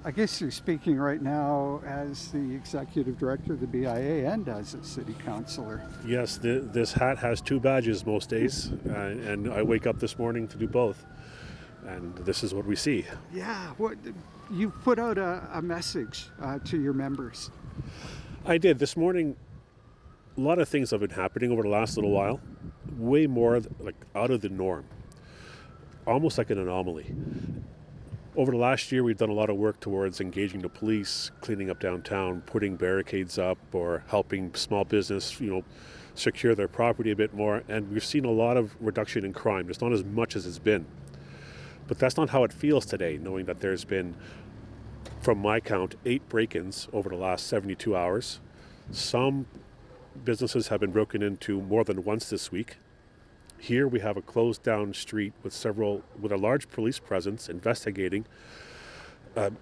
I guess you're speaking right now as the executive director of the BIA and as a city councillor. Yes, this hat has two badges most days, and I wake up this morning to do both. And this is what we see. Yeah, what you put out a message to your members. I did. This morning, a lot of things have been happening over the last little while, way more like out of the norm, almost like an anomaly. Over the last year, we've done a lot of work towards engaging the police, cleaning up downtown, putting barricades up, or helping small business, secure their property a bit more. And we've seen a lot of reduction in crime. It's not as much as it's been. But that's not how it feels today, knowing that there's been, from my count, 8 break-ins over the last 72 hours. Some businesses have been broken into more than once this week. Here we have a closed down street with a large police presence investigating. And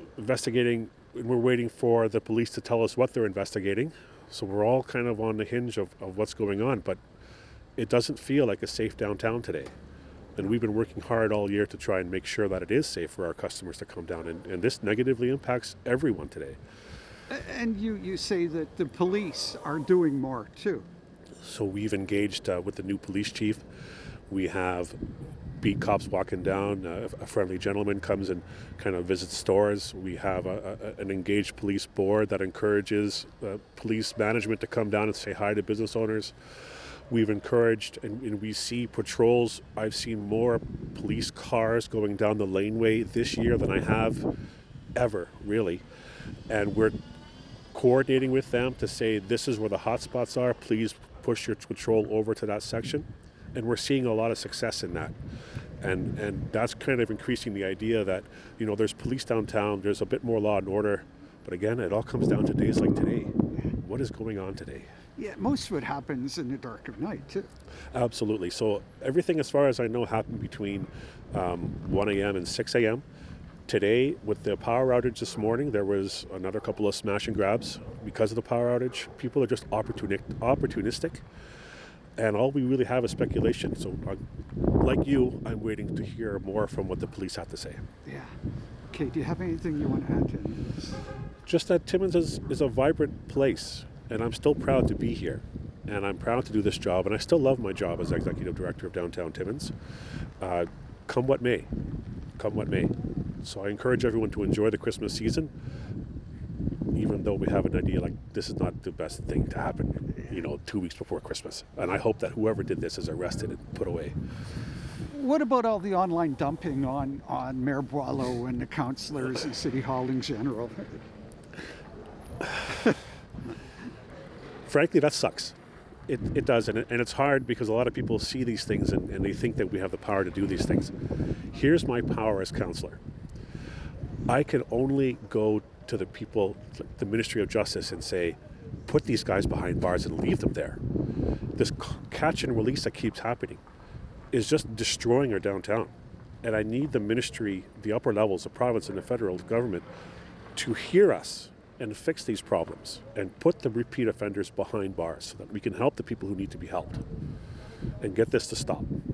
we're waiting for the police to tell us what they're investigating. So we're all kind of on the hinge of what's going on, but it doesn't feel like a safe downtown today. And we've been working hard all year to try and make sure that it is safe for our customers to come down. And this negatively impacts everyone today. And you say that the police are doing more too. So we've engaged with the new police chief. We have beat cops walking down. A friendly gentleman comes and kind of visits stores. We have an engaged police board that encourages police management to come down and say hi to business owners. We've encouraged, and we see patrols. I've seen more police cars going down the laneway this year than I have ever, really. And we're coordinating with them to say, this is where the hot spots are. Please push your patrol over to that section. And we're seeing a lot of success in that. And that's kind of increasing the idea that, there's police downtown, there's a bit more law and order. But again, it all comes down to days like today. What is going on today? Yeah, most of it happens in the dark of night too. Absolutely. So everything, as far as I know, happened between 1 a.m. and 6 a.m. Today, with the power outage this morning, there was another couple of smash and grabs because of the power outage. People are just opportunistic, and all we really have is speculation. So, like you, I'm waiting to hear more from what the police have to say. Yeah. Okay, do you have anything you want to add to this? Just that Timmins is a vibrant place, and I'm still proud to be here. And I'm proud to do this job, and I still love my job as executive director of Downtown Timmins. Come what may. Come what may. So I encourage everyone to enjoy the Christmas season, even though we have an idea like this is not the best thing to happen, 2 weeks before Christmas. And I hope that whoever did this is arrested and put away. What about all the online dumping on Mayor Boileau and the councillors and City Hall in general? Frankly, that sucks. It does, and it's hard because a lot of people see these things and they think that we have the power to do these things. Here's my power as councillor. I can only go to the people, the Ministry of Justice, and say, put these guys behind bars and leave them there. This catch and release that keeps happening is just destroying our downtown. And I need the ministry, the upper levels, the province and the federal government, to hear us and fix these problems and put the repeat offenders behind bars so that we can help the people who need to be helped and get this to stop.